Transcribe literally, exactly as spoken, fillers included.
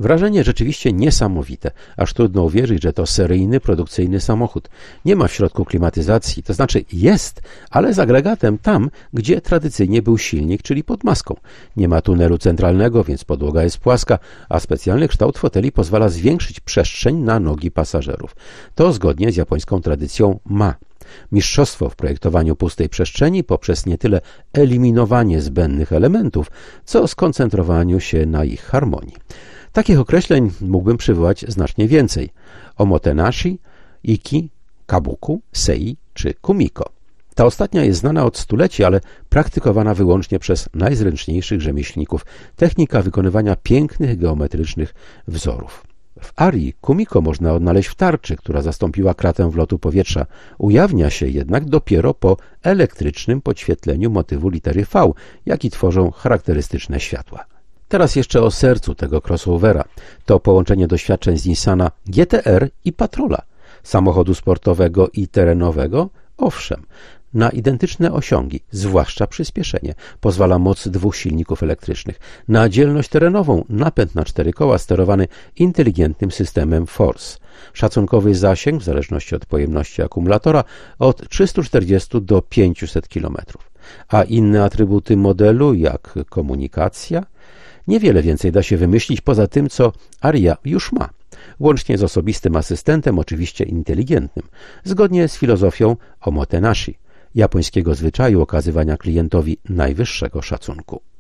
Wrażenie rzeczywiście niesamowite, aż trudno uwierzyć, że to seryjny, produkcyjny samochód. Nie ma w środku klimatyzacji, to znaczy jest, ale z agregatem tam, gdzie tradycyjnie był silnik, czyli pod maską. Nie ma tunelu centralnego, więc podłoga jest płaska, a specjalny kształt foteli pozwala zwiększyć przestrzeń na nogi pasażerów. To zgodnie z japońską tradycją ma. Mistrzostwo w projektowaniu pustej przestrzeni poprzez nie tyle eliminowanie zbędnych elementów, co skoncentrowaniu się na ich harmonii. Takich określeń mógłbym przywołać znacznie więcej. Omotenashi, Iki, Kabuku, Sei czy Kumiko. Ta ostatnia jest znana od stuleci, ale praktykowana wyłącznie przez najzręczniejszych rzemieślników. Technika wykonywania pięknych geometrycznych wzorów. W arii Kumiko można odnaleźć w tarczy, która zastąpiła kratę wlotu powietrza. Ujawnia się jednak dopiero po elektrycznym podświetleniu motywu litery V, jaki tworzą charakterystyczne światła. Teraz jeszcze o sercu tego crossovera. To połączenie doświadczeń z Nissana G T R i Patrola. Samochodu sportowego i terenowego? Owszem. Na identyczne osiągi, zwłaszcza przyspieszenie, pozwala moc dwóch silników elektrycznych. Na dzielność terenową napęd na cztery koła sterowany inteligentnym systemem Force. Szacunkowy zasięg, w zależności od pojemności akumulatora, od trzystu czterdziestu do pięciuset kilometrów. A inne atrybuty modelu, jak komunikacja? Niewiele więcej da się wymyślić poza tym, co Aria już ma. Łącznie z osobistym asystentem, oczywiście inteligentnym, zgodnie z filozofią omotenashi, japońskiego zwyczaju okazywania klientowi najwyższego szacunku.